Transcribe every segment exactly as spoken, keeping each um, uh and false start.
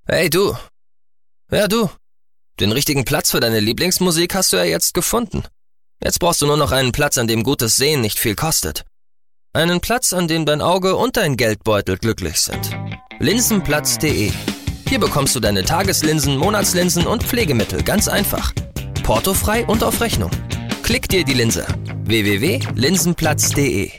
Hey du. Ja du. Den richtigen Platz für deine Lieblingsmusik hast du ja jetzt gefunden. Jetzt brauchst du nur noch einen Platz, an dem gutes Sehen nicht viel kostet. Einen Platz, an dem dein Auge und dein Geldbeutel glücklich sind. Linsenplatz punkt de. Hier bekommst du deine Tageslinsen, Monatslinsen und Pflegemittel ganz einfach. Portofrei und auf Rechnung. Klick dir die Linse. w w w punkt linsenplatz punkt de.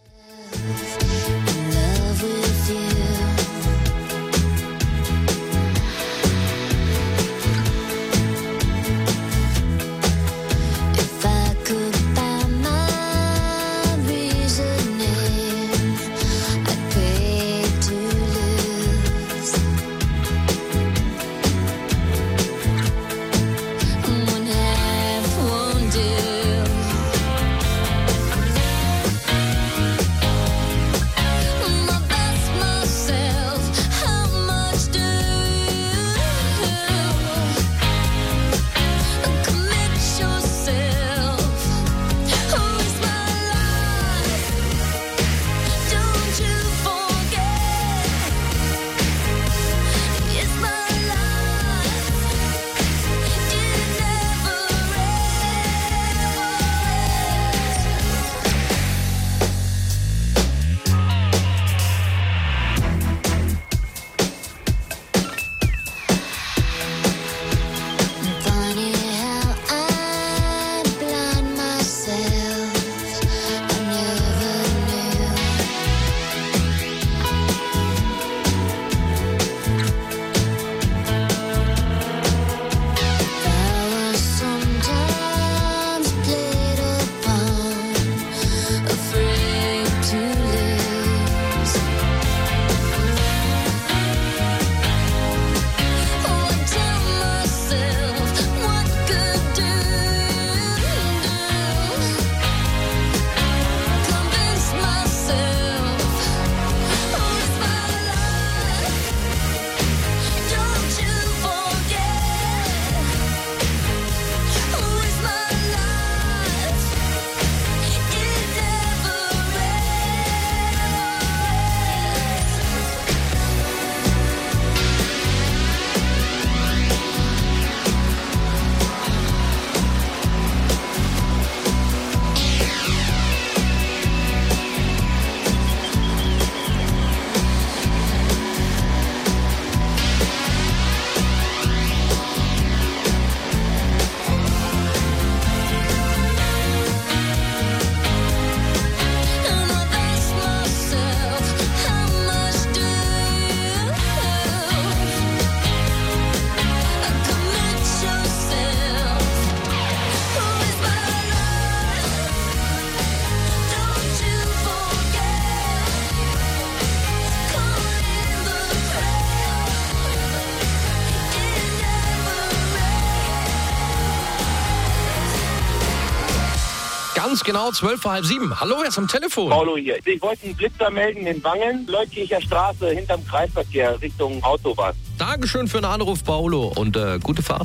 Ganz genau zwölf vor halb sieben. Hallo, wer ist am Telefon? Paulo hier. Ich wollte einen Blitzer melden in Wangen, Leutkircher Straße, hinterm Kreisverkehr, Richtung Autobahn. Dankeschön für den Anruf, Paulo, und äh, gute Fahrt.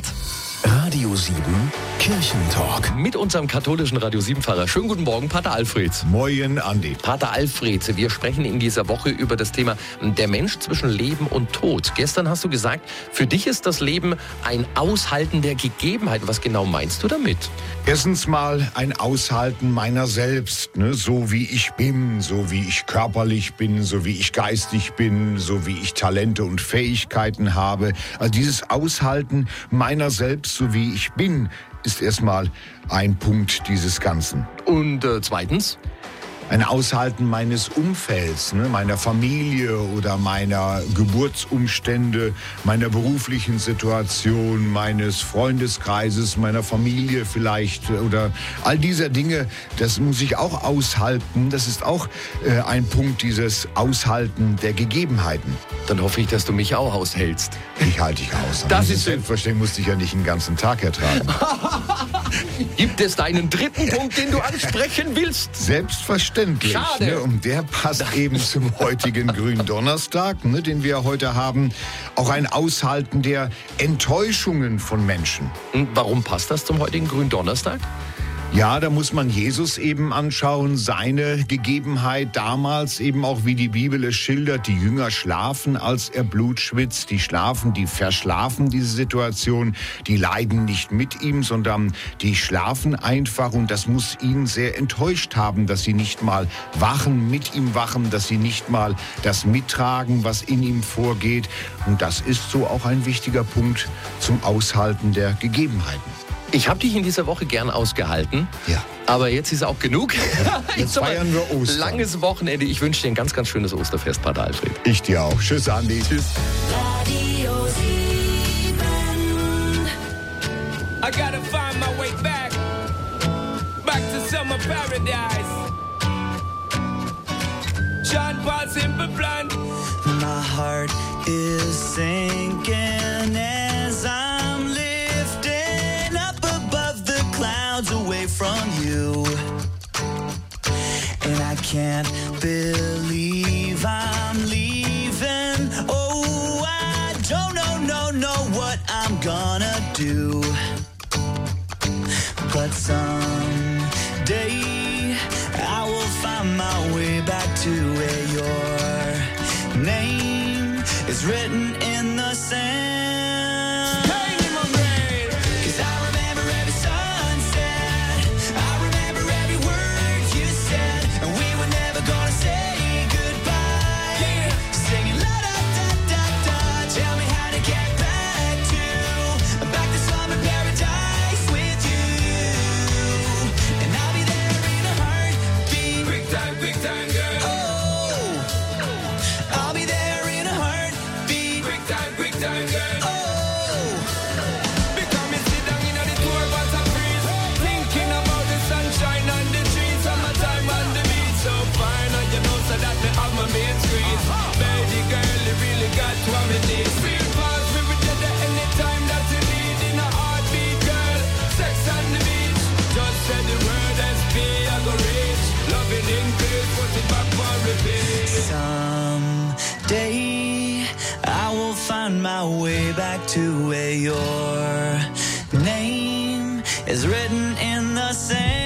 Radio sieben Kirchentalk. Mit unserem katholischen Radio sieben Pfarrer. Schönen guten Morgen, Pater Alfred. Moin, Andi. Pater Alfred, wir sprechen in dieser Woche über das Thema der Mensch zwischen Leben und Tod. Gestern hast du gesagt, für dich ist das Leben ein Aushalten der Gegebenheiten. Was genau meinst du damit? Erstens mal ein Aushalten meiner selbst, ne? So wie ich bin, so wie ich körperlich bin, so wie ich geistig bin, so wie ich Talente und Fähigkeiten habe. Also dieses Aushalten meiner selbst, so wie ich bin, ist erstmal ein Punkt dieses Ganzen. Und äh, zweitens? Ein Aushalten meines Umfelds, ne, meiner Familie oder meiner Geburtsumstände, meiner beruflichen Situation, meines Freundeskreises, meiner Familie vielleicht oder all dieser Dinge, das muss ich auch aushalten. Das ist auch äh, ein Punkt, dieses Aushalten der Gegebenheiten. Dann hoffe ich, dass du mich auch aushältst. Ich halte dich aus. Das ist selbstverständlich, musste ich ja nicht den ganzen Tag ertragen. Gibt es deinen dritten Punkt, den du ansprechen willst? Selbstverständlich. Schade. Ne? Und der passt eben zum heutigen Gründonnerstag, ne, den wir heute haben. Auch ein Aushalten der Enttäuschungen von Menschen. Und warum passt das zum heutigen Gründonnerstag? Ja, da muss man Jesus eben anschauen, seine Gegebenheit damals, eben auch wie die Bibel es schildert. Die Jünger schlafen, als er Blut schwitzt. Die schlafen, die verschlafen diese Situation. Die leiden nicht mit ihm, sondern die schlafen einfach. Und das muss ihn sehr enttäuscht haben, dass sie nicht mal wachen, mit ihm wachen, dass sie nicht mal das mittragen, was in ihm vorgeht. Und das ist so auch ein wichtiger Punkt zum Aushalten der Gegebenheiten. Ich habe dich in dieser Woche gern ausgehalten. Ja. Aber jetzt ist auch genug. Jetzt feiern wir Ostern. Langes Wochenende. Ich wünsche dir ein ganz, ganz schönes Osterfest, Pater Alfred. Ich dir auch. Tschüss, Andi. Tschüss. Radio sieben. I gotta find my way back. Back to summer paradise. Sean Paul, Simple Plan. My heart is sinking as I'm lifting up above the clouds away from you. And I can't believe I'm leaving. Oh, I don't know, no, know what I'm gonna do. But someday I will find my way back to where your name is written in the sand. Bang in my brain. 'Cause I remember every sunset, I remember every word you said, and we were never gonna say goodbye. Yeah. Singing la da da da da. Tell me how to get back to back to summer paradise with you, and I'll be there in a heartbeat. Quick time, quick time, girl. Oh, I'll be there in a heartbeat. Quick time, quick time, girl. Oh. Because me sit down in the tour bus and freeze, thinking about the sunshine and the trees, summertime on the beach. So fine, and you know so that me have my main squeeze. Baby girl, you really got what me need. Feel fast, we will get there anytime that you need. In a heartbeat, girl, sex on the beach. Just say the word S P, I go reach. Loving in place, put it back for repeat. Someday I will find my way back to where your name is written in the sand.